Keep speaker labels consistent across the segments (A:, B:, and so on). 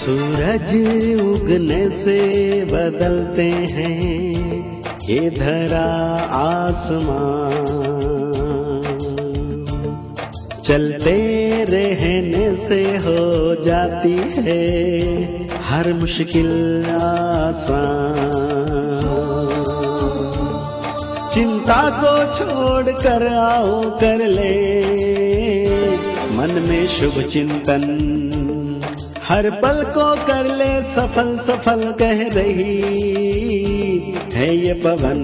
A: सूरज उगने से बदलते हैं ये धरा आसमान, चलते रहने से हो जाती है हर मुश्किल आसान। चिंता को छोड़ कर आओ कर ले मन में शुभ चिंतन, हर पल को कर ले सफल सफल कह रही है ये पवन।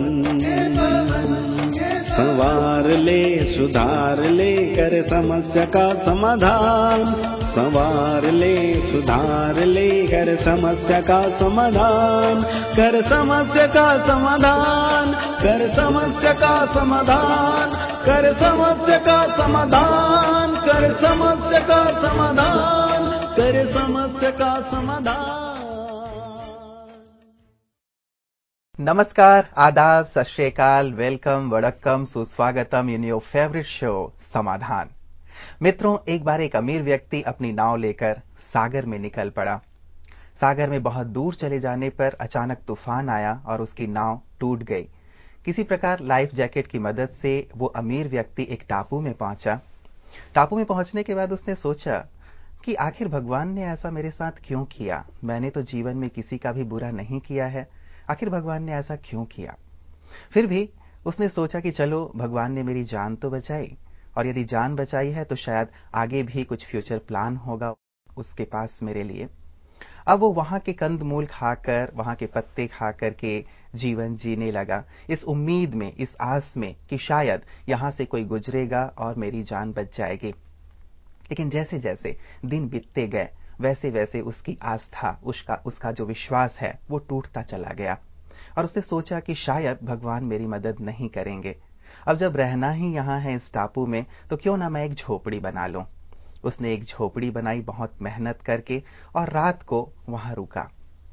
A: संवार ले सुधार ले कर समस्या का समाधान, संवार ले सुधार ले कर समस्या का समाधान, कर समस्या का समाधान, कर समस्या का समाधान, कर समस्या का समाधान, कर समस्या का समाधान, कर समस्या का समाधान।
B: नमस्कार, आदाब, सत श्री अकाल, वेलकम, वड़क्कम, सुस्वागतम इन योर फेवरेट शो समाधान। मित्रों, एक बार एक अमीर व्यक्ति अपनी नाव लेकर सागर में निकल पड़ा। सागर में बहुत दूर चले जाने पर अचानक तूफान आया और उसकी नाव टूट गई। किसी प्रकार लाइफ जैकेट की मदद से वो अमीर व्यक्ति एक टापू में पहुंचा। टापू में पहुंचने के बाद उसने सोचा कि आखिर भगवान ने ऐसा मेरे साथ क्यों किया। मैंने तो जीवन में किसी का भी बुरा नहीं किया है, आखिर भगवान ने ऐसा क्यों किया। फिर भी उसने सोचा कि चलो भगवान ने मेरी जान तो बचाई, और यदि जान बचाई है तो शायद आगे भी कुछ फ्यूचर प्लान होगा उसके पास मेरे लिए। अब वो वहां के कंदमूल खाकर, वहां के पत्ते खाकर के जीवन जीने लगा, इस उम्मीद में, इस आस में कि शायद यहां से कोई गुजरेगा और मेरी जान बच जाएगी। लेकिन जैसे जैसे दिन बीतते गए वैसे वैसे उसकी आस्था, उसका जो विश्वास है वो टूटता चला गया, और उसने सोचा कि शायद भगवान मेरी मदद नहीं करेंगे। अब जब रहना ही यहाँ है इस टापू में, तो क्यों ना मैं एक झोपड़ी बना लूं। उसने एक झोपड़ी बनाई बहुत मेहनत करके, और रात को वहां रुका।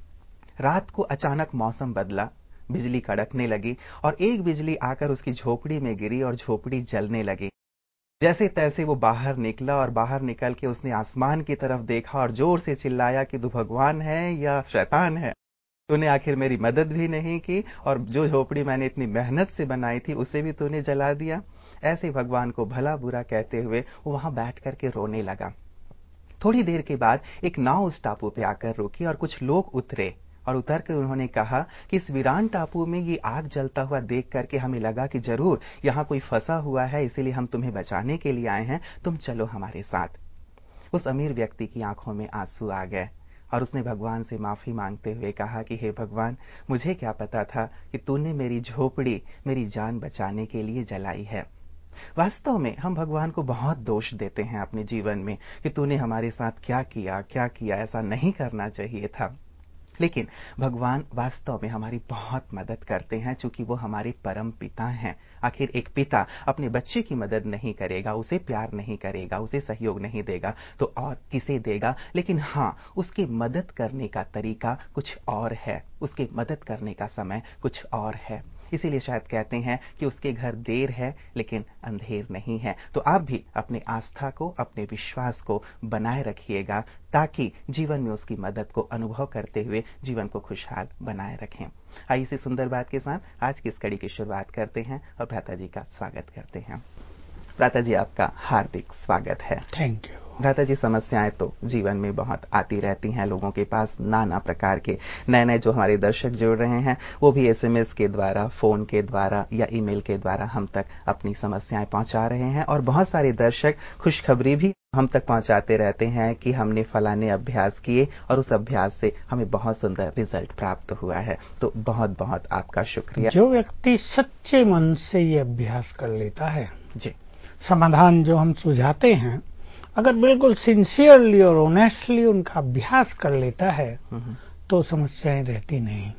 B: रात को अचानक मौसम बदला, बिजली कड़कने लगी, और एक बिजली आकर उसकी झोपड़ी में गिरी और झोपड़ी जलने लगी। जैसे तैसे वो बाहर निकला, और बाहर निकल के उसने आसमान की तरफ देखा और जोर से चिल्लाया कि तू भगवान है या शैतान है, तूने आखिर मेरी मदद भी नहीं की, और जो झोपड़ी मैंने इतनी मेहनत से बनाई थी उसे भी तूने जला दिया। ऐसे भगवान को भला बुरा कहते हुए वो वहां बैठ करके रोने लगा। थोड़ी देर के बाद एक नाव उस टापू पे आकर रुकी, और कुछ लोग उतरे, और उतर कर उन्होंने कहा कि इस वीरान टापू में ये आग जलता हुआ देख करके हमें लगा कि जरूर यहां कोई फंसा हुआ है, इसीलिए हम तुम्हें बचाने के लिए आए हैं, तुम चलो हमारे साथ। उस अमीर व्यक्ति की आंखों में आंसू आ गए, और उसने भगवान से माफी मांगते हुए कहा कि हे भगवान, मुझे क्या पता था कि तूने मेरी झोपड़ी मेरी जान बचाने के लिए जलाई है। वास्तव में हम भगवान को बहुत दोष देते हैं अपने जीवन में कि तूने हमारे साथ क्या किया, ऐसा नहीं करना चाहिए था। लेकिन भगवान वास्तव में हमारी बहुत मदद करते हैं, चूंकि वो हमारे परम पिता हैं। आखिर एक पिता अपने बच्चे की मदद नहीं करेगा, उसे प्यार नहीं करेगा, उसे सहयोग नहीं देगा तो और किसे देगा। लेकिन हाँ, उसकी मदद करने का तरीका कुछ और है, उसकी मदद करने का समय कुछ और है। इसीलिए शायद कहते हैं कि उसके घर देर है लेकिन अंधेर नहीं है। तो आप भी अपने आस्था को, अपने विश्वास को बनाए रखिएगा, ताकि जीवन में उसकी मदद को अनुभव करते हुए जीवन को खुशहाल बनाए रखें। आइए इसी सुंदर बात के साथ आज की इस कड़ी की शुरुआत करते हैं और भ्राता जी का स्वागत करते हैं। भ्राता जी, आपका हार्दिक स्वागत है।
C: Thank you.
B: भ्राता जी, समस्याएं तो जीवन में बहुत आती रहती हैं लोगों के पास, नाना प्रकार के। नए जो हमारे दर्शक जुड़ रहे हैं वो भी एसएमएस के द्वारा, फोन के द्वारा या ईमेल के द्वारा हम तक अपनी समस्याएं पहुंचा रहे हैं, और बहुत सारे दर्शक खुशखबरी भी हम तक पहुंचाते रहते हैं कि हमने फलाने अभ्यास किए और उस अभ्यास से हमें बहुत सुंदर रिजल्ट प्राप्त हुआ है। तो बहुत बहुत आपका शुक्रिया।
C: जो व्यक्ति सच्चे मन से ये अभ्यास कर लेता है
B: जी,
C: समाधान जो हम सुझाते हैं, अगर बिल्कुल सिंसियरली और ऑनेस्टली उनका अभ्यास कर लेता है तो समस्याएं रहती नहीं।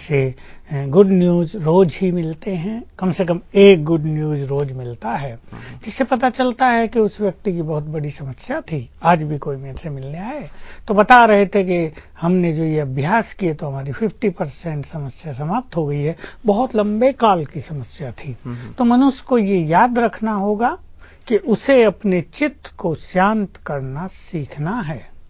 C: जैसे गुड न्यूज रोज ही मिलते हैं, कम से कम एक गुड न्यूज रोज मिलता है, जिससे पता चलता है कि उस व्यक्ति की बहुत बड़ी समस्या थी। आज भी कोई मेरे से मिलने आए तो बता रहे थे कि हमने जो ये अभ्यास किए तो हमारी 50% समस्या समाप्त हो गई है, बहुत लंबे काल की समस्या थी। तो मनुष्य को ये याद रखना होगा कि उसे अपने चित्त को शांत करना सीखना है।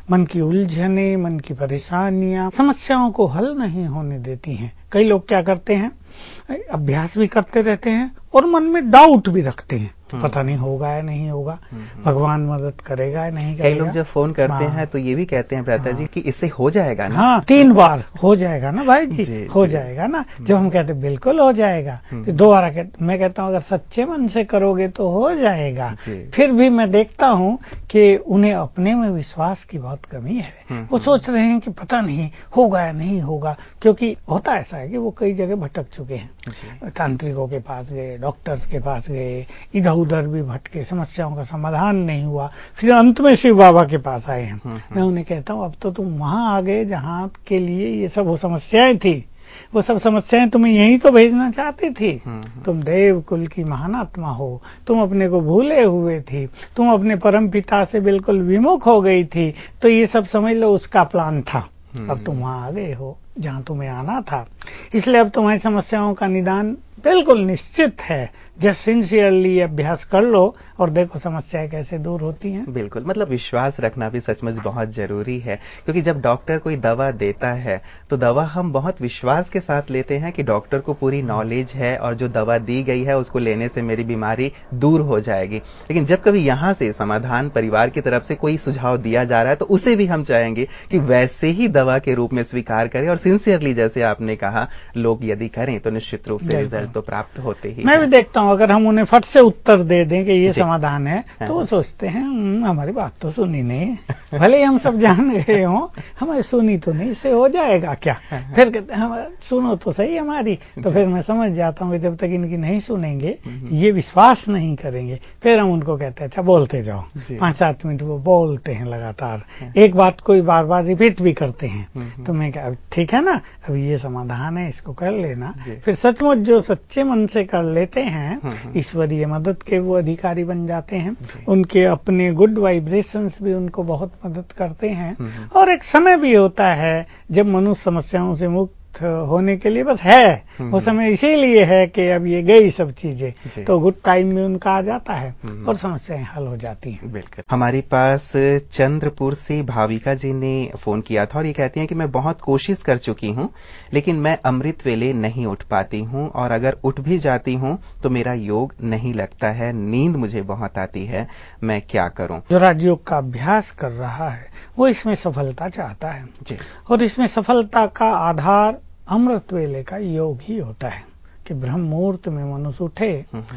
C: मन की उलझने, मन की परेशानियां समस्याओं को हल नहीं होने देती हैं। कई लोग क्या करते हैं, अभ्यास भी करते रहते हैं और मन में डाउट भी रखते हैं, पता नहीं होगा या नहीं होगा, भगवान मदद करेगा या नहीं करेगा।
B: कई लोग जब फोन करते हैं तो ये भी कहते हैं भ्राता जी कि इससे हो जाएगा ना।
C: हाँ, 3 बार हो जाएगा ना भाई जी, हो जाएगा ना। जब हम कहते बिल्कुल हो जाएगा, तो दोबारा मैं कहता हूँ अगर सच्चे मन से करोगे तो हो जाएगा। फिर भी मैं देखता हूँ कि उन्हें अपने में विश्वास की बहुत कमी है। वो सोच रहे हैं कि पता नहीं होगा या नहीं होगा, क्योंकि होता ऐसा है कि वो कई जगह भटक चुके हैं, तांत्रिकों के पास गए, डॉक्टर्स के पास गए, इधर उधर भी भटके, समस्याओं का समाधान नहीं हुआ, फिर अंत में शिव बाबा के पास आए हैं। मैं उन्हें कहता हूँ अब तो तुम वहां आ गए जहां के लिए ये सब वो समस्याएं थी, वो सब समस्याएं तुम्हें यहीं तो भेजना चाहती थी। तुम देव कुल की महान आत्मा हो, तुम अपने को भूले हुए थी, तुम अपने परम पिता से बिल्कुल विमुख हो गई थी, तो ये सब समझ लो उसका प्लान था। अब तुम वहां आ गए हो जहां तुम्हें आना था, इसलिए अब तुम्हारी समस्याओं का निदान बिल्कुल निश्चित है। जस्ट सिंसियरली अभ्यास कर लो और देखो समस्याएं कैसे दूर होती हैं।
B: बिल्कुल, मतलब विश्वास रखना भी सचमुच बहुत जरूरी है, क्योंकि जब डॉक्टर कोई दवा देता है तो दवा हम बहुत विश्वास के साथ लेते हैं कि डॉक्टर को पूरी नॉलेज है और जो दवा दी गई है उसको लेने से मेरी बीमारी दूर हो जाएगी। लेकिन जब कभी यहाँ से समाधान परिवार की तरफ से कोई सुझाव दिया जा रहा है तो उसे भी हम चाहेंगे कि वैसे ही दवा के रूप में स्वीकार करें और सिंसियरली, जैसे आपने कहा, लोग यदि करें तो निश्चित रूप से रिजल्ट तो प्राप्त होते ही।
C: मैं भी देखता हूँ अगर हम उन्हें फट से उत्तर दे दें कि ये समाधान है, तो वो सोचते हैं हमारी बात तो सुनी नहीं, भले ही हम सब जान गए हों, हमारी सुनी तो नहीं, इससे हो जाएगा क्या। फिर कहते हैं सुनो तो सही हमारी, तो फिर मैं समझ जाता हूँ कि जब तक इनकी नहीं सुनेंगे, ये विश्वास नहीं करेंगे, फिर हम उनको कहते हैं अच्छा बोलते जाओ। 5-7 मिनट वो बोलते हैं लगातार, एक बात को बार बार रिपीट भी करते हैं। तो मैं क्या, ठीक है ना, अब ये समाधान है, इसको कर लेना। फिर सचमुच जो सच्चे मन से कर लेते हैं, ईश्वरीय मदद के वो अधिकारी बन जाते हैं। उनके अपने गुड वाइब्रेशंस भी उनको बहुत मदद करते हैं। और एक समय भी होता है जब मनुष्य समस्याओं से मुक्त होने के लिए बस है, वो समय इसीलिए है कि अब ये गई सब चीजें, तो गुड टाइम में उनका आ जाता है और समस्याएं हल हो जाती हैं।
B: बिल्कुल। हमारे पास चंद्रपुर से भाविका जी ने फोन किया था और ये कहती हैं कि मैं बहुत कोशिश कर चुकी हूँ, लेकिन मैं अमृत वेले नहीं उठ पाती हूँ, और अगर उठ भी जाती हूँ तो मेरा योग नहीं लगता है, नींद मुझे बहुत आती है, मैं क्या करूँ।
C: जो राजयोग का अभ्यास कर रहा है वो इसमें सफलता चाहता है जी। और इसमें सफलता का आधार अमृत वेले का योग ही होता है कि ब्रह्म मुहूर्त में मनुष्य उठे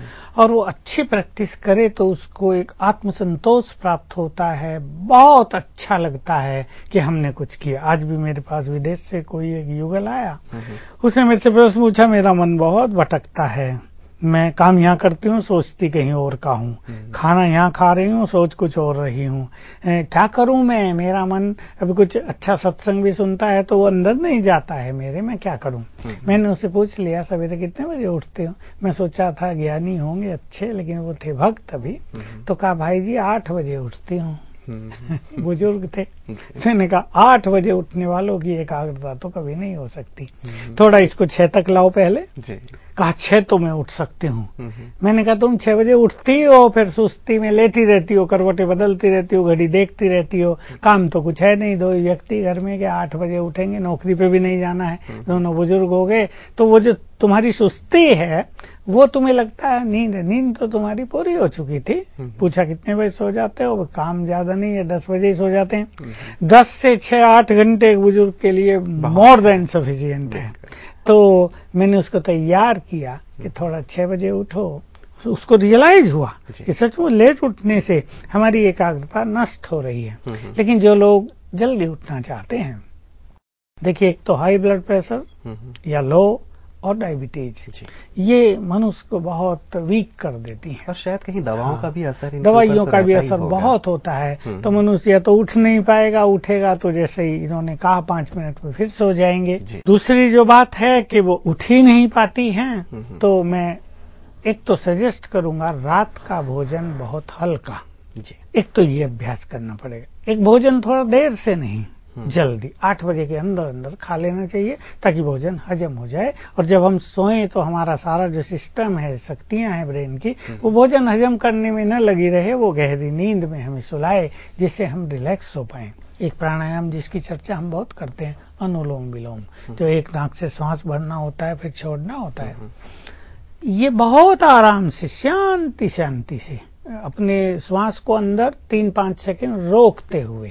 C: और वो अच्छी प्रैक्टिस करे तो उसको एक आत्मसंतोष प्राप्त होता है, बहुत अच्छा लगता है कि हमने कुछ किया। आज भी मेरे पास विदेश से कोई एक युगल आया, उसने मेरे से प्रश्न पूछा, मेरा मन बहुत भटकता है, मैं काम यहाँ करती हूँ सोचती कहीं और का हूँ, खाना यहाँ खा रही हूँ सोच कुछ और रही हूँ, क्या करूँ मैं, मेरा मन अभी कुछ अच्छा सत्संग भी सुनता है तो वो अंदर नहीं जाता है मेरे, मैं क्या करूँ। मैंने उससे पूछ लिया सवेरे कितने बजे उठते हो, मैं सोचा था ज्ञानी होंगे अच्छे, लेकिन वो थे भक्त अभी, तो कहा भाई जी 8 बजे उठती हूँ। बुजुर्ग थे। मैंने कहा 8 बजे उठने वालों की एकाग्रता तो कभी नहीं हो सकती, थोड़ा इसको 6 तक लाओ पहले। कहा 6 तो मैं उठ सकती हूँ। मैंने कहा तुम 6 बजे उठती हो, फिर सुस्ती में लेटी रहती हो, करवटें बदलती रहती हो, घड़ी देखती रहती हो, काम तो कुछ है नहीं, 2 व्यक्ति घर में के 8 बजे उठेंगे, नौकरी पे भी नहीं जाना है, दोनों बुजुर्ग हो गए, तो वो जो तुम्हारी सुस्ती है वो तुम्हें लगता है नींद है, नींद तो तुम्हारी पूरी हो चुकी थी। पूछा कितने बजे सो जाते हो, काम ज्यादा नहीं है, 10 बजे ही सो जाते हैं। 10 से 6-8 घंटे एक बुजुर्ग के लिए मोर देन सफिशिएंट है। तो मैंने उसको तैयार किया कि थोड़ा 6 बजे उठो। उसको रियलाइज हुआ कि सचमुच लेट उठने से हमारी एकाग्रता नष्ट हो रही है। लेकिन जो लोग जल्दी उठना चाहते हैं, देखिए एक तो हाई ब्लड प्रेशर या लो और डायबिटीज, ये मनुष्य को बहुत वीक कर देती है।
B: और शायद कहीं दवाओं का भी असर,
C: दवाइयों का भी असर बहुत होता है। तो मनुष्य या तो उठ नहीं पाएगा, उठेगा तो जैसे ही इन्होंने कहा 5 मिनट में फिर सो जाएंगे। दूसरी जो बात है कि वो उठ ही नहीं पाती हैं, तो मैं एक तो सजेस्ट करूंगा रात का भोजन बहुत हल्का। एक तो ये अभ्यास करना पड़ेगा, एक भोजन थोड़ा देर से नहीं, जल्दी 8 बजे के अंदर अंदर खा लेना चाहिए ताकि भोजन हजम हो जाए। और जब हम सोएं तो हमारा सारा जो सिस्टम है, शक्तियां हैं ब्रेन की, वो भोजन हजम करने में न लगी रहे, वो गहरी नींद में हमें सुलाए, जिससे हम रिलैक्स हो पाएं। एक प्राणायाम जिसकी चर्चा हम बहुत करते हैं, अनुलोम विलोम, जो एक नाक से श्वास भरना होता है फिर छोड़ना होता है। ये बहुत आराम से शांति शांति से अपने श्वास को अंदर 3-5 सेकंड रोकते हुए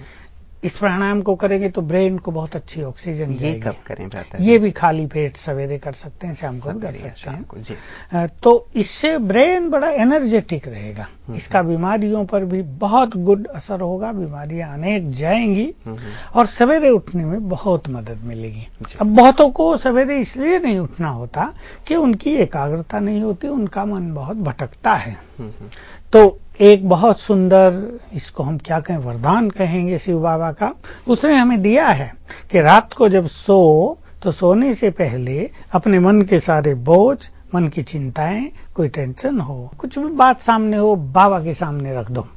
C: इस प्राणायाम को करेंगे तो ब्रेन को बहुत अच्छी ऑक्सीजन जाएगी।
B: ये कब करें बेहतर?
C: ये भी खाली पेट सवेरे कर सकते हैं, शाम को भी कर सकते हैं। तो इससे ब्रेन बड़ा एनर्जेटिक रहेगा। इसका बीमारियों पर भी बहुत गुड असर होगा, बीमारियां अनेक जाएंगी और सवेरे उठने में बहुत मदद मिलेगी। अब बहुतों को सवेरे इसलिए नहीं उठना होता कि उनकी एकाग्रता नहीं होती, उनका मन बहुत भटकता है। तो एक बहुत सुंदर, इसको हम क्या कहें, वरदान कहेंगे शिव बाबा का, उसने हमें दिया है कि रात को जब तो सोने से पहले अपने मन के सारे बोझ, मन की चिंताएं, कोई टेंशन हो, कुछ भी बात सामने हो, बाबा के सामने रख दो।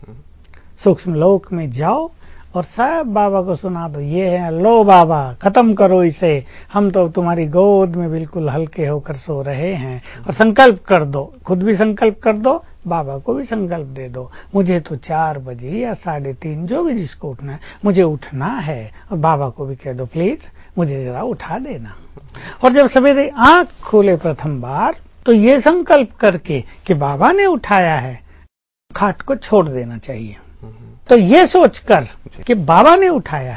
C: सूक्ष्म लोक में जाओ और सब बाबा को सुना दो, ये है, लो बाबा खत्म करो इसे, हम तो तुम्हारी गोद में बिल्कुल हल्के होकर सो रहे हैं। और संकल्प कर दो, खुद भी संकल्प कर दो, बाबा को भी संकल्प दे दो, मुझे तो 4 बजे या 3:30, जो भी जिसको उठना है, मुझे उठना है। और बाबा को भी कह दो, प्लीज मुझे जरा उठा देना। और जब सवेरे आंख खोले प्रथम बार, तो ये संकल्प करके कि बाबा ने उठाया है, खाट को छोड़ देना चाहिए। तो ये सोचकर कि बाबा ने उठाया,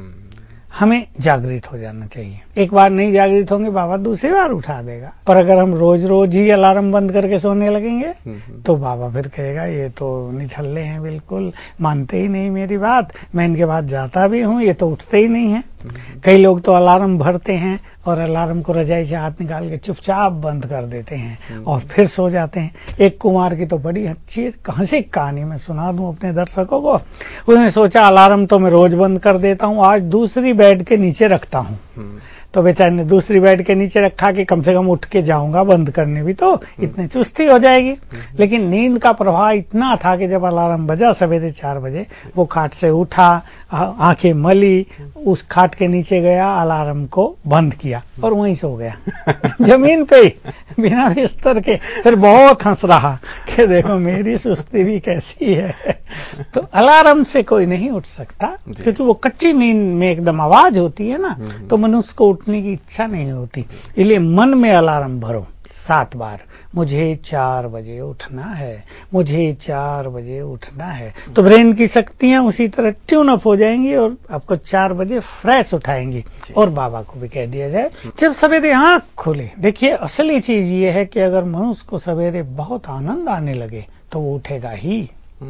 C: हमें जागृत हो जाना चाहिए। एक बार नहीं जागृत होंगे, बाबा दूसरी बार उठा देगा। पर अगर हम रोज रोज ही अलार्म बंद करके सोने लगेंगे तो बाबा फिर कहेगा, ये तो निठल्ले हैं, बिल्कुल मानते ही नहीं मेरी बात, मैं इनके बाद जाता भी हूँ, ये तो उठते ही नहीं है। कई लोग तो अलार्म भरते हैं और अलार्म को रजाई से हाथ निकाल के चुपचाप बंद कर देते हैं और फिर सो जाते हैं। एक कुमार की तो बड़ी अच्छी हंसी कहानी मैं सुना दूं अपने दर्शकों को। उसने सोचा अलार्म तो मैं रोज बंद कर देता हूँ, आज दूसरी बेड के नीचे रखता हूँ। तो बेचारे ने दूसरी बेड के नीचे रखा कि कम से कम उठ के जाऊंगा बंद करने भी, तो इतनी चुस्ती हो जाएगी। लेकिन नींद का प्रभाव इतना था कि जब अलार्म बजा सवेरे 4 बजे, वो खाट से उठा, आंखें मली, उस खाट के नीचे गया, अलार्म को बंद किया और वहीं सो गया जमीन पे ही, बिना बिस्तर के। फिर बहुत हंस रहा कि देखो मेरी सुस्ती भी कैसी है। तो अलार्म से कोई नहीं उठ सकता, क्योंकि वो कच्ची नींद में एकदम आवाज होती है ना, तो मनुष्य को उठने की इच्छा नहीं होती। इसलिए मन में अलार्म भरो 7 बार, मुझे 4 बजे उठना है, मुझे 4 बजे उठना है। तो ब्रेन की शक्तियां उसी तरह ट्यून अप हो जाएंगी और आपको 4 बजे फ्रेश उठाएंगी। और बाबा को भी कह दिया जाए, जब सवेरे आंख खोले, देखिए असली चीज ये है कि अगर मनुष्य को सवेरे बहुत आनंद आने लगे तो वो उठेगा ही।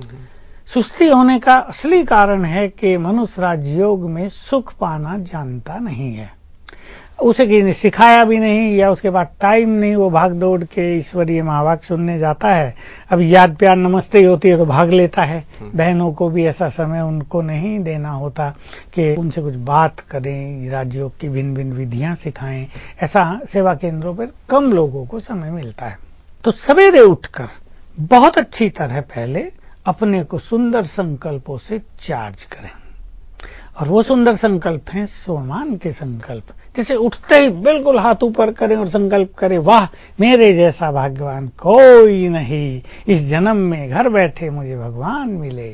C: सुस्ती होने का असली कारण है कि मनुष्य राजयोग में सुख पाना जानता नहीं है, उसे किसी ने सिखाया भी नहीं, या उसके बाद टाइम नहीं, वो भाग दौड़ के ईश्वरीय महावाक्य सुनने जाता है। अब याद प्यार नमस्ते ही होती है तो भाग लेता है। बहनों को भी ऐसा समय उनको नहीं देना होता कि उनसे कुछ बात करें, राजयोग की भिन्न भिन्न विधियां सिखाएं। ऐसा सेवा केंद्रों पर कम लोगों को समय मिलता है। तो सवेरे उठकर बहुत अच्छी तरह पहले अपने को सुंदर संकल्पों से चार्ज करें। और वो सुंदर संकल्प हैं सोमान के संकल्प। जैसे उठते ही बिल्कुल हाथ ऊपर करें और संकल्प करें, वाह मेरे जैसा भाग्यवान कोई नहीं, इस जन्म में घर बैठे मुझे भगवान मिले।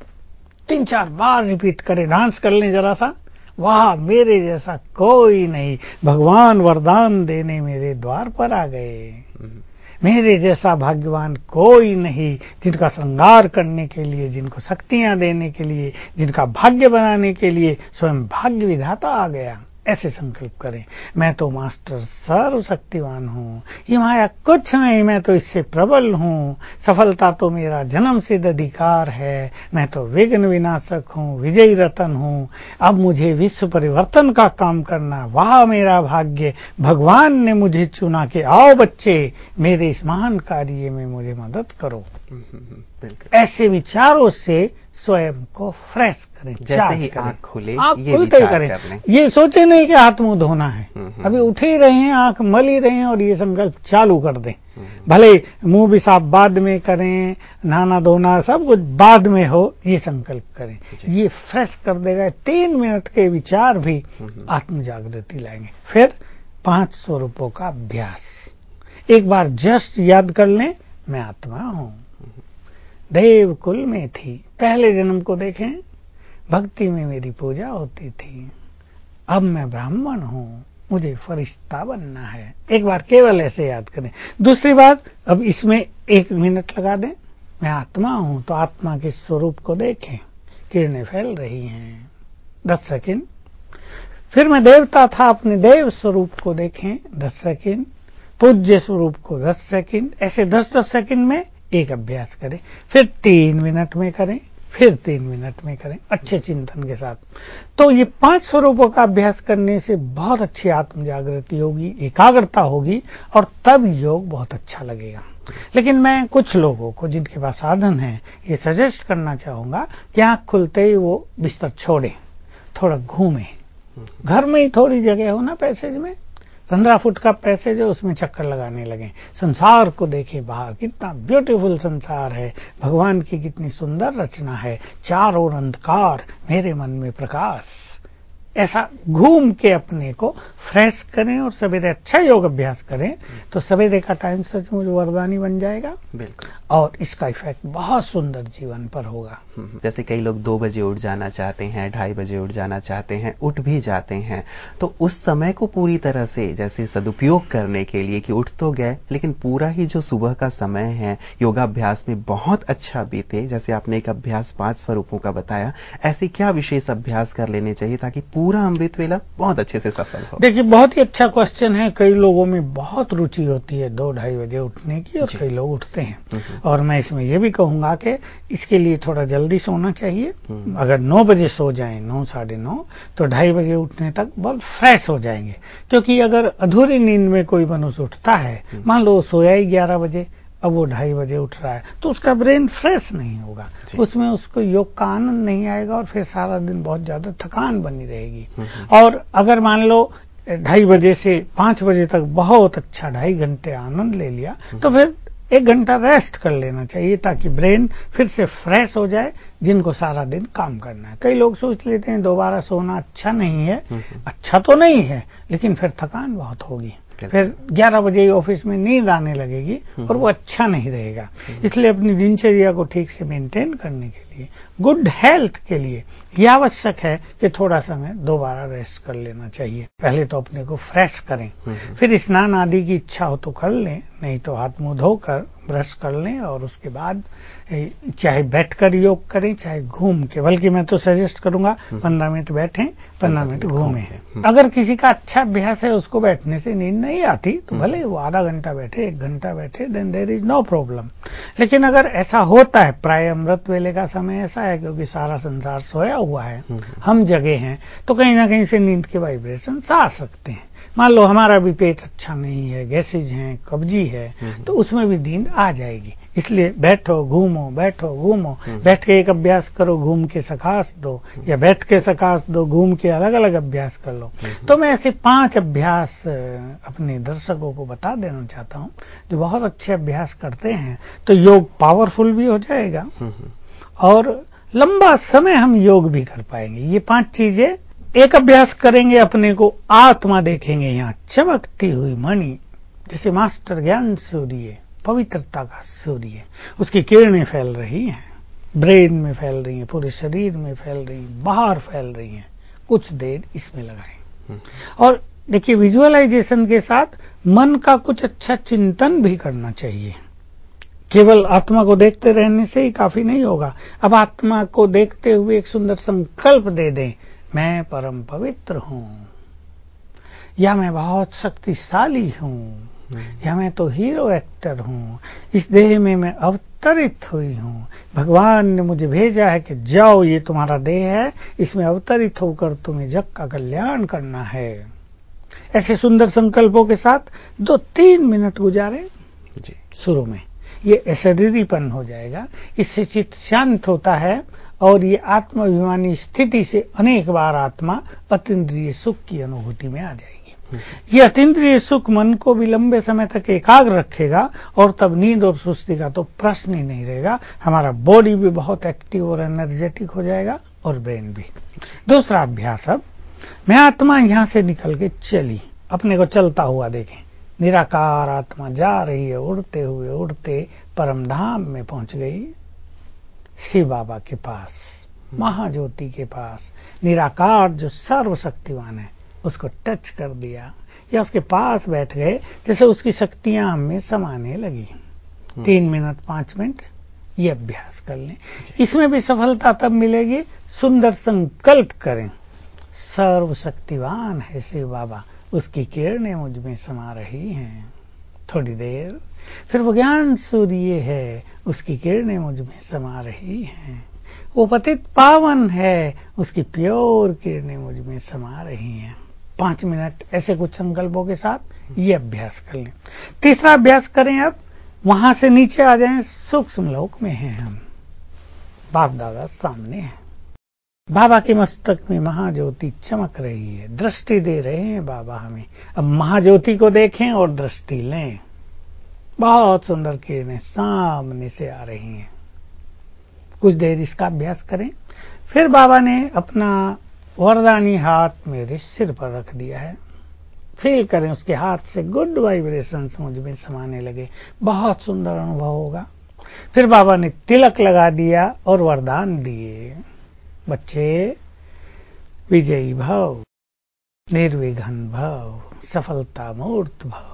C: 3-4 बार रिपीट करें, डांस कर लें जरा सा, वाह मेरे जैसा कोई नहीं, भगवान वरदान देने मेरे द्वार पर आ गए। मेरे जैसा भाग्यवान कोई नहीं, जिनका श्रृंगार करने के लिए, जिनको शक्तियां देने के लिए, जिनका भाग्य बनाने के लिए स्वयं भाग्य विधाता आ गया। ऐसे संकल्प करें, मैं तो मास्टर सर्वशक्तिवान हूँ, ये माया कुछ नहीं, मैं तो इससे प्रबल हूँ, सफलता तो मेरा जन्म सिद्ध अधिकार है, मैं तो विघ्न विनाशक हूँ, विजयी रतन हूँ, अब मुझे विश्व परिवर्तन का काम करना, वाह मेरा भाग्य, भगवान ने मुझे चुना कि आओ बच्चे मेरे इस महान कार्य में मुझे मदद करो। ऐसे विचारों से स्वयं को फ्रेश करें,
B: जैसे ही आंख खुले
C: ये विचार करें। ये सोचे नहीं कि हाथ मुंह धोना है, अभी उठ ही रहे हैं, आंख मल ही रहे हैं और ये संकल्प चालू कर दें, भले मुंह भी साफ बाद में करें, नहाना धोना सब कुछ बाद में हो, ये संकल्प करें। ये फ्रेश कर देगा। 3 मिनट के विचार भी आत्म जागृति लाएंगे। फिर 5 स्वरूपों का अभ्यास। एक बार जस्ट याद कर लें, मैं आत्मा हूं, देव कुल में थी, पहले जन्म को देखें, भक्ति में मेरी पूजा होती थी, अब मैं ब्राह्मण हूं, मुझे फरिश्ता बनना है। एक बार केवल ऐसे याद करें। दूसरी बात, अब इसमें 1 मिनट लगा दें, मैं आत्मा हूं, तो आत्मा के स्वरूप को देखें, किरणें फैल रही हैं, 10 सेकंड। फिर मैं देवता था, अपने देव स्वरूप को देखें, 10 सेकंड। पूज्य स्वरूप को 10 सेकंड। ऐसे 10-10 सेकंड में एक अभ्यास करें। फिर 3 मिनट में करें, फिर 3 मिनट में करें, अच्छे चिंतन के साथ। तो ये 5 स्वरूपों का अभ्यास करने से बहुत अच्छी आत्म जागृति होगी, एकाग्रता होगी, और तब योग बहुत अच्छा लगेगा। लेकिन मैं कुछ लोगों को जिनके पास साधन है, ये सजेस्ट करना चाहूंगा कि आंख खुलते ही वो बिस्तर छोड़े, थोड़ा घूमें। घर में ही थोड़ी जगह हो ना, पैसेज में 15 फुट का पैसेज है, उसमें चक्कर लगाने लगे। संसार को देखें बाहर, कितना ब्यूटीफुल संसार है, भगवान की कितनी सुंदर रचना है, चारों ओर अंधकार, मेरे मन में प्रकाश। ऐसा घूम के अपने को फ्रेश करें और सवेरे अच्छा योग अभ्यास करें, तो सवेरे का टाइम सचमुच वरदानी बन जाएगा।
B: बिल्कुल।
C: और इसका इफेक्ट बहुत सुंदर जीवन पर होगा।
B: जैसे कई लोग 2 बजे उठ जाना चाहते हैं, 2:30 बजे उठ जाना चाहते हैं, उठ भी जाते हैं, तो उस समय को पूरी तरह से जैसे सदुपयोग करने के लिए कि उठ तो गए, लेकिन पूरा ही जो सुबह का समय है योगाभ्यास में बहुत अच्छा बीते। जैसे आपने एक अभ्यास 5 स्वरूपों का बताया, ऐसे क्या विशेष अभ्यास कर लेने चाहिए ताकि पूरा अमृत वेला बहुत अच्छे से सफल हो?
C: देखिए, बहुत ही अच्छा क्वेश्चन है। कई लोगों में बहुत रुचि होती है 2-2:30 बजे उठने की, और कई लोग उठते हैं। और मैं इसमें यह भी कहूंगा कि इसके लिए थोड़ा जल्दी सोना चाहिए। अगर 9 बजे सो जाएं, 9 साढ़े 9, तो 2:30 बजे उठने तक बहुत फ्रेश हो जाएंगे। क्योंकि अगर अधूरी नींद में कोई मनुष्य उठता है, मान लो सोया ही 11 बजे, अब वो 2:30 बजे उठ रहा है, तो उसका ब्रेन फ्रेश नहीं होगा, उसमें उसको योग का आनंद नहीं आएगा, और फिर सारा दिन बहुत ज्यादा थकान बनी रहेगी। और अगर मान लो 2:30 बजे से 5 बजे तक बहुत अच्छा 2.5 घंटे आनंद ले लिया, तो फिर 1 घंटा रेस्ट कर लेना चाहिए, ताकि ब्रेन फिर से फ्रेश हो जाए, जिनको सारा दिन काम करना है। कई लोग सोच लेते हैं दोबारा सोना अच्छा नहीं है। अच्छा तो नहीं है, लेकिन फिर थकान बहुत होगी, फिर 11 बजे ऑफिस में नींद आने लगेगी, और वो अच्छा नहीं रहेगा। इसलिए अपनी दिनचर्या को ठीक से मेंटेन करने के लिए, गुड हेल्थ के लिए यह आवश्यक है कि थोड़ा समय दोबारा रेस्ट कर लेना चाहिए। पहले तो अपने को फ्रेश करें, फिर स्नान आदि की इच्छा हो तो कर लें, नहीं तो हाथ मुंह धोकर ब्रश कर लें, और उसके बाद चाहे बैठकर योग करें, चाहे घूम के। बल्कि मैं तो सजेस्ट करूंगा 15 मिनट बैठें, 15 मिनट घूमें। अगर किसी का अच्छा अभ्यास है, उसको बैठने से नींद नहीं आती, तो भले वो आधा घंटा बैठे, 1 घंटा बैठे, then there is no problem. लेकिन अगर ऐसा होता है, प्राय अमृत वेले का समय ऐसा है, क्योंकि सारा संसार सोया हुआ है, हम जगे हैं, तो कहीं ना कहीं से नींद के वाइब्रेशन आ सकते हैं। मान लो हमारा भी पेट अच्छा नहीं है, गैसेज हैं, कब्जी है, तो उसमें भी नींद आ जाएगी। इसलिए बैठो घूमो, बैठो घूमो, बैठ के एक अभ्यास करो, घूम के सकाश दो, या बैठ के सकाश दो, घूम के अलग अलग अभ्यास कर लो। तो मैं ऐसे 5 अभ्यास अपने दर्शकों को बता देना चाहता हूं, जो बहुत अच्छे अभ्यास करते हैं तो योग पावरफुल भी हो जाएगा, और लंबा समय हम योग भी कर पाएंगे। ये 5 चीजें, एक अभ्यास करेंगे, अपने को आत्मा देखेंगे, यहाँ चमकती हुई मणि, जैसे मास्टर ज्ञान सूर्य, पवित्रता का सूर्य, उसकी किरणें फैल रही हैं, ब्रेन में फैल रही हैं, पूरे शरीर में फैल रही हैं, बाहर फैल रही हैं। कुछ देर इसमें लगाएं, और देखिए विजुअलाइजेशन के साथ मन का कुछ अच्छा चिंतन भी करना चाहिए। केवल आत्मा को देखते रहने से ही काफी नहीं होगा। अब आत्मा को देखते हुए एक सुंदर संकल्प दे दें, मैं परम पवित्र हूं, या मैं बहुत शक्तिशाली हूं, या मैं तो हीरो एक्टर हूं, इस देह में मैं अवतरित हुई हूं, भगवान ने मुझे भेजा है कि जाओ, ये तुम्हारा देह है, इसमें अवतरित होकर तुम्हें जग का कल्याण करना है। ऐसे सुंदर संकल्पों के साथ 2-3 मिनट गुजारें शुरू में, ये अशरीरीपन हो जाएगा, इससे चित्त शांत होता है, और ये आत्माभिमानी स्थिति से अनेक बार आत्मा अतीन्द्रिय सुख की अनुभूति में आ जाएगी। ये अतीन्द्रिय सुख मन को भी लंबे समय तक एकाग्र रखेगा और तब नींद और सुस्ती का तो प्रश्न ही नहीं रहेगा। हमारा बॉडी भी बहुत एक्टिव और एनर्जेटिक हो जाएगा और ब्रेन भी। दूसरा अभ्यास, अब मैं आत्मा यहां से निकल के चली, अपने को चलता हुआ देखें। निराकार आत्मा जा रही है, उड़ते हुए उड़ते परम धाम में पहुंच गई, शिव बाबा के पास, महाज्योति के पास। निराकार जो सर्वशक्तिवान है उसको टच कर दिया या उसके पास बैठ गए, जैसे उसकी शक्तियां हमें समाने लगी। 3 मिनट 5 मिनट ये अभ्यास कर लें। इसमें भी सफलता तब मिलेगी, सुंदर संकल्प करें, सर्वशक्तिवान है शिव बाबा, उसकी किरणें मुझ में समा रही हैं। थोड़ी देर फिर वो ज्ञान सूर्य है, उसकी किरणें मुझ में समा रही हैं। वो पतित पावन है, उसकी प्योर किरणें मुझ में समा रही हैं। 5 मिनट ऐसे कुछ संकल्पों के साथ ये अभ्यास कर लें। तीसरा अभ्यास करें, अब वहां से नीचे आ जाएं, सूक्ष्म लोक में हैं हम, बाप दादा सामने हैं। बाबा के मस्तक में महाज्योति चमक रही है, दृष्टि दे रहे हैं बाबा हमें। अब महाज्योति को देखें और दृष्टि लें। बहुत सुंदर किरणें सामने से आ रही हैं। कुछ देर इसका अभ्यास करें। फिर बाबा ने अपना वरदानी हाथ मेरे सिर पर रख दिया है। फील करें उसके हाथ से गुड वाइब्रेशंस मुझ में समाने लगे, बहुत सुंदर अनुभव होगा। फिर बाबा ने तिलक लगा दिया और वरदान दिए, बच्चे विजयी भव, निर्विघ्न भव, सफलता मूर्त भव।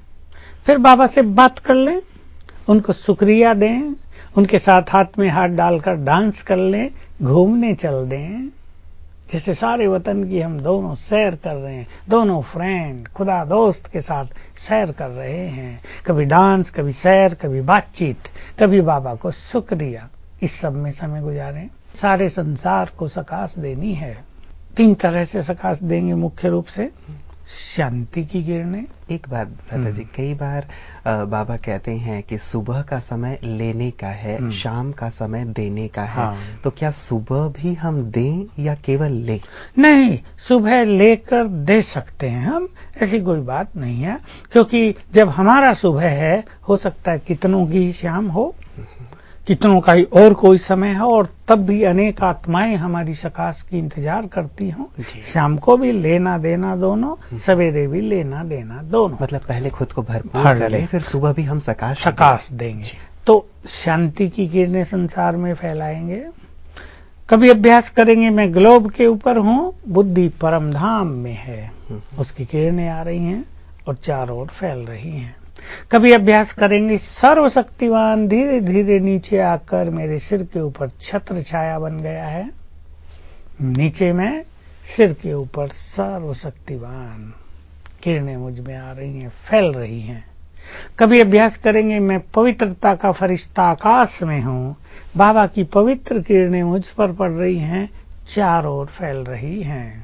C: फिर बाबा से बात कर लें, उनको शुक्रिया दें, उनके साथ हाथ में हाथ डालकर डांस कर लें, घूमने चल दें, जैसे सारे वतन की हम दोनों सैर कर रहे हैं, दोनों फ्रेंड खुदा दोस्त के साथ सैर कर रहे हैं। कभी डांस, कभी सैर, कभी बातचीत, कभी बाबा को शुक्रिया, इस सब में समय गुजारें। सारे संसार को सकाश देनी है। 3 तरह से सकाश देंगे मुख्य रूप से। शांति की किरणें।
B: एक बात दादा जी, कई बार बाबा कहते हैं कि सुबह का समय लेने का है, शाम का समय देने का है। तो क्या सुबह भी हम दें या केवल लें?
C: नहीं, सुबह लेकर दे सकते हैं हम, ऐसी कोई बात नहीं है। क्योंकि जब हमारा सुबह है, हो सकता है कितनों की शाम हो, कितनों का ही और कोई समय है, और तब भी अनेक आत्माएं हमारी सकाश की इंतजार करती हों। शाम को भी लेना देना दोनों, सवेरे भी लेना देना दोनों।
B: मतलब पहले खुद को भरपूर करें, फिर सुबह भी हम सकाश
C: देंगे तो शांति की किरणें संसार में फैलाएंगे। कभी अभ्यास करेंगे, मैं ग्लोब के ऊपर हूँ, बुद्धि परम धाम में है, उसकी किरणें आ रही हैं और चारों ओर फैल रही हैं। कभी अभ्यास करेंगे, सर्वशक्तिवान धीरे धीरे नीचे आकर मेरे सिर के ऊपर छत्र छाया बन गया है। नीचे में सिर के ऊपर सर्वशक्तिवान किरणें मुझ में आ रही हैं, फैल रही हैं। कभी अभ्यास करेंगे, मैं पवित्रता का फरिश्ता आकाश में हूँ, बाबा की पवित्र किरणें मुझ पर पड़ रही हैं, चारों ओर फैल रही हैं।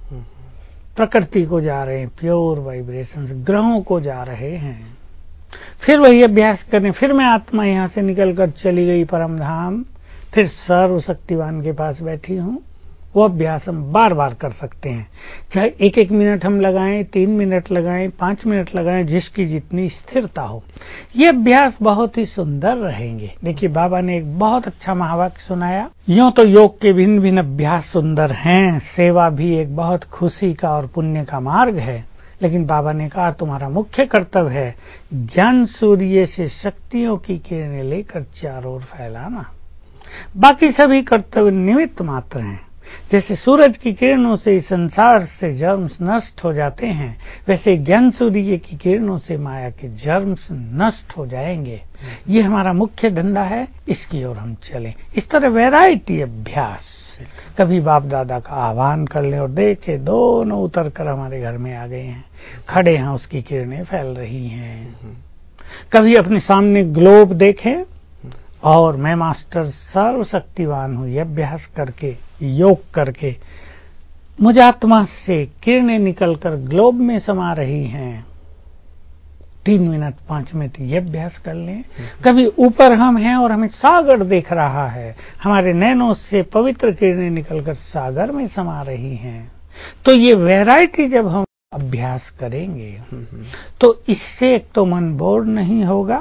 C: प्रकृति को जा रहे हैं प्योर वाइब्रेशंस, ग्रहों को जा रहे हैं। फिर वही अभ्यास करें, फिर मैं आत्मा यहां से निकलकर चली गई परम धाम, फिर सर्वशक्तिवान के पास बैठी हूं। वो अभ्यास हम बार बार कर सकते हैं, चाहे 1-1 मिनट हम लगाएं, 3 मिनट लगाएं, 5 मिनट लगाएं, जिसकी जितनी स्थिरता हो। ये अभ्यास बहुत ही सुंदर रहेंगे। देखिए, बाबा ने एक बहुत अच्छा महावाक्य सुनाया, यूं तो योग के भिन्न भिन्न अभ्यास सुंदर हैं, सेवा भी एक बहुत खुशी का और पुण्य का मार्ग है, लेकिन बाबा ने कहा तुम्हारा मुख्य कर्तव्य है ज्ञान सूर्य से शक्तियों की किरणें लेकर चारों ओर फैलाना। बाकी सभी कर्तव्य निमित्त मात्र हैं। जैसे सूरज की किरणों से इस संसार से जर्म्स नष्ट हो जाते हैं, वैसे ज्ञान सूर्य की किरणों से माया के जर्म्स नष्ट हो जाएंगे। ये हमारा मुख्य धंधा है, इसकी ओर हम चलें। इस तरह वैरायटी अभ्यास, कभी बाप दादा का आह्वान कर लें और देखे दोनों उतर कर हमारे घर में आ गए हैं, खड़े हैं, उसकी किरणें फैल रही हैं। कभी अपने सामने ग्लोब देखें और मैं मास्टर सर्वशक्तिवान हूं, ये अभ्यास करके, योग करके मुझ आत्मा से किरणें निकलकर ग्लोब में समा रही हैं। 3 मिनट 5 मिनट ये अभ्यास कर लें। कभी ऊपर हम हैं और हमें सागर दिख रहा है, हमारे नैनों से पवित्र किरणें निकलकर सागर में समा रही हैं। तो ये वैरायटी जब हम अभ्यास करेंगे तो इससे एक तो मन बोर नहीं होगा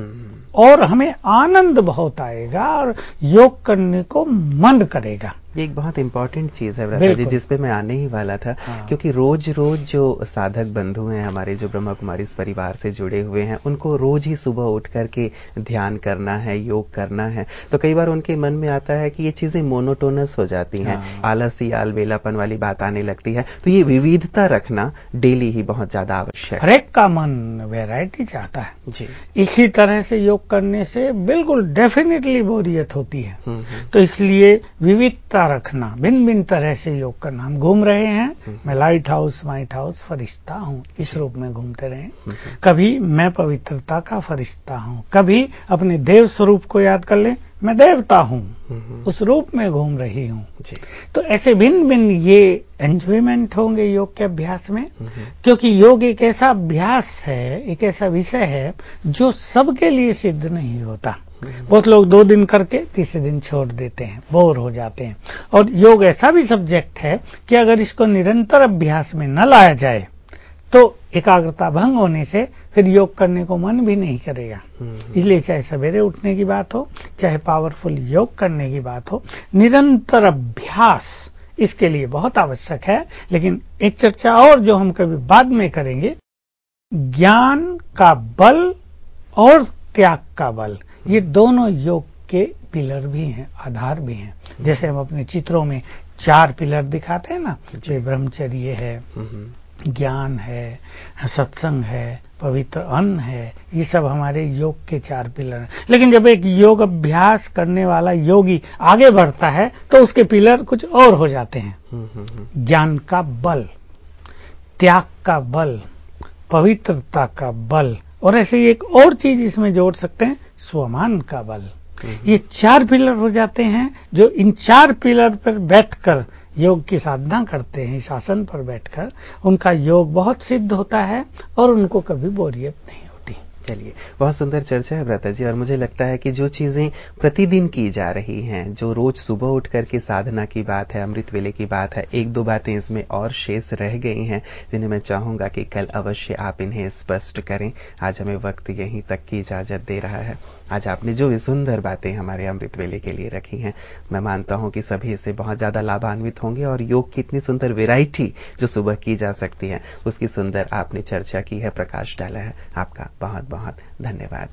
C: और हमें आनंद बहुत आएगा और योग करने को मन करेगा।
B: ये एक बहुत इंपॉर्टेंट चीज है व्रता जी, जिस पे मैं आने ही वाला था। क्योंकि रोज रोज जो साधक बंधु हैं हमारे, जो ब्रह्मा कुमारी इस परिवार से जुड़े हुए हैं, उनको रोज ही सुबह उठ करके ध्यान करना है, योग करना है, तो कई बार उनके मन में आता है कि ये चीजें मोनोटोनस हो जाती हैं, आलसी आलबेलापन वाली बात आने लगती है। तो ये विविधता रखना डेली ही बहुत ज्यादा आवश्यक है।
C: हर एक का मन वैरायटी चाहता है जी। इसी तरह से योग करने से बिल्कुल डेफिनेटली बोरियत होती है। तो इसलिए विविधता रखना, भिन्न भिन्न तरह से योग करना। हम घूम रहे हैं, मैं लाइट हाउस माइट हाउस फरिश्ता हूँ, इस रूप में घूमते रहे। कभी मैं पवित्रता का फरिश्ता हूँ, कभी अपने देव स्वरूप को याद कर ले, मैं देवता हूँ, उस रूप में घूम रही हूँ। तो ऐसे भिन्न भिन्न ये एंजॉयमेंट होंगे योग के अभ्यास में। क्योंकि योग एक ऐसा अभ्यास है, एक ऐसा विषय है जो सबके लिए सिद्ध नहीं होता। बहुत लोग 2 दिन करके तीसरे दिन छोड़ देते हैं, बोर हो जाते हैं। और योग ऐसा भी सब्जेक्ट है कि अगर इसको निरंतर अभ्यास में न लाया जाए तो एकाग्रता भंग होने से फिर योग करने को मन भी नहीं करेगा। इसलिए चाहे सवेरे उठने की बात हो, चाहे पावरफुल योग करने की बात हो, निरंतर अभ्यास इसके लिए बहुत आवश्यक है। लेकिन एक चर्चा और जो हम कभी बाद में करेंगे, ज्ञान का बल और त्याग का बल, ये दोनों योग के पिलर भी हैं, आधार भी हैं। जैसे हम अपने चित्रों में 4 पिलर दिखाते हैं ना, जो ब्रह्मचर्य है, ज्ञान है, सत्संग है, पवित्र अन्न है, ये सब हमारे योग के 4 पिलर हैं। लेकिन जब एक योग अभ्यास करने वाला योगी आगे बढ़ता है तो उसके पिलर कुछ और हो जाते हैं। ज्ञान का बल, त्याग का बल, पवित्रता का बल, और ऐसे ही एक और चीज इसमें जोड़ सकते हैं, स्वमान का बल। ये 4 पिलर हो जाते हैं जो इन 4 पिलर पर बैठकर योग की साधना करते हैं। इस आसन पर बैठकर उनका योग बहुत सिद्ध होता है और उनको कभी बोरियत नहीं होती।
B: चलिए, बहुत सुंदर चर्चा है व्रता जी, और मुझे लगता है कि जो चीजें प्रतिदिन की जा रही हैं, जो रोज सुबह उठ करके साधना की बात है, अमृत वेले की बात है, 1-2 बातें इसमें और शेष रह गई हैं जिन्हें मैं चाहूंगा कि कल अवश्य आप इन्हें स्पष्ट करें। आज हमें वक्त यहीं तक की इजाजत दे रहा है। आज आपने जो भी सुंदर बातें हमारे अमृत वेले के लिए रखी हैं, मैं मानता हूं कि सभी इससे बहुत ज्यादा लाभान्वित होंगे, और योग की इतनी सुंदर वैरायटी जो सुबह की जा सकती है, उसकी सुंदर आपने चर्चा की है, प्रकाश डाला है। आपका बहुत बहुत धन्यवाद।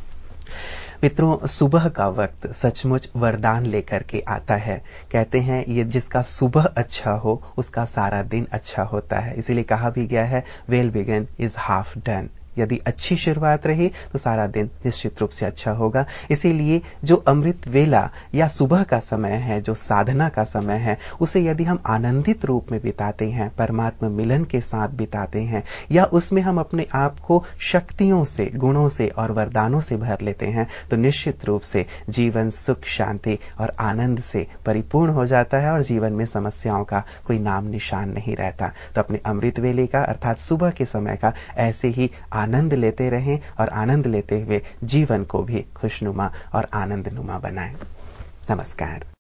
B: मित्रों, सुबह का वक्त सचमुच वरदान लेकर के आता है। कहते हैं ये जिसका सुबह अच्छा हो उसका सारा दिन अच्छा होता है। इसीलिए कहा भी गया है, well begun is half done. यदि अच्छी शुरुआत रही तो सारा दिन निश्चित रूप से अच्छा होगा। इसीलिए जो अमृत वेला या सुबह का समय है, जो साधना का समय है, उसे यदि हम आनंदित रूप में बिताते हैं, परमात्मा मिलन के साथ बिताते हैं, या उसमें हम अपने आप को शक्तियों से, गुणों से और वरदानों से भर लेते हैं, तो निश्चित रूप से जीवन सुख, शांति और आनंद से परिपूर्ण हो जाता है और जीवन में समस्याओं का कोई नाम निशान नहीं रहता। तो अपने अमृत वेले का अर्थात सुबह के समय का ऐसे ही आनंद लेते रहें, और आनंद लेते हुए जीवन को भी खुशनुमा और आनंदनुमा बनाएं। नमस्कार।